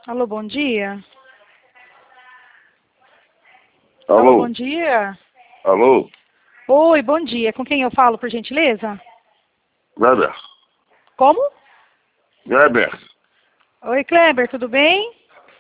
Alô, bom dia. Alô, Alô? bom dia. Alô? Oi, bom dia. Com quem eu falo, por gentileza? Kleber? Como? Kleber? Oi, Kleber, tudo bem?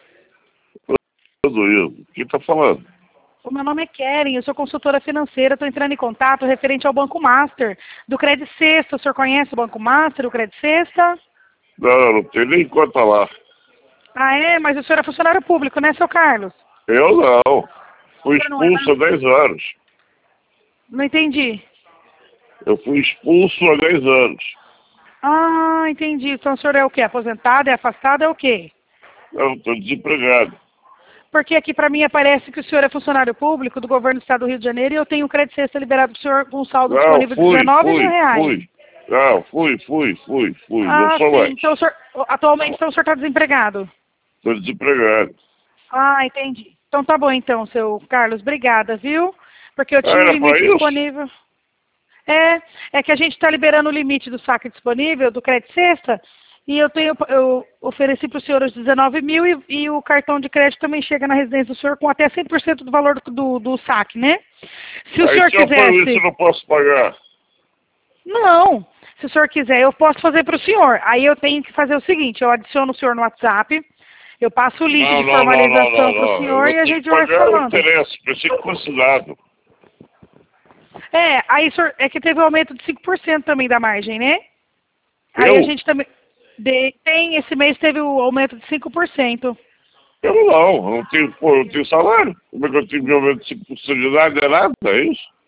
Tudo isso. Quem tá falando? O meu nome é Keren, eu sou consultora financeira, estou entrando em contato referente ao Banco Master, do Credit Sexta. O senhor conhece o Banco Master, o Credit Sexta? Não tem nem conta lá. Ah, é? Mas o senhor é funcionário público, né, seu Carlos? Eu não. Fui O senhor não é, expulso há não? 10 anos. Não entendi. Eu fui expulso há 10 anos. Ah, entendi. Então o senhor é o quê? Aposentado, é afastado, é o quê? Eu estou desempregado. Porque aqui para mim aparece que o senhor é funcionário público do governo do estado do Rio de Janeiro e eu tenho um crédito sexta liberado para o senhor com um saldo Não, disponível de R$ 19.000. Não, fui. Não Ah, sou sim. mais. Então, atualmente então, o senhor está desempregado. Estou desempregado. Ah, entendi. Então tá bom então, seu Carlos. Obrigada, viu? Porque eu tinha o Era para limite isso? disponível. É que a gente está liberando o limite do saque disponível, do crédito sexta, e eu ofereci para o senhor os 19 mil e o cartão de crédito também chega na residência do senhor com até 100% do valor do saque, né? Se o Aí senhor se eu for isso, eu quisesse... não posso pagar. Não, se o senhor quiser, eu posso fazer para o senhor. Aí eu tenho que fazer o seguinte, eu adiciono o senhor no WhatsApp, eu passo o link de formalização para o Eu senhor vou e a ter que gente vai pagar o falando. interesse. Pensei que fosse dado. Aí senhor, é que teve um aumento de 5% também da margem, né? Aí a Eu? gente também... esse mês teve o aumento de 5%. Eu não tenho salário. Como é que eu tive meu aumento de 5% de idade? É nada, é isso?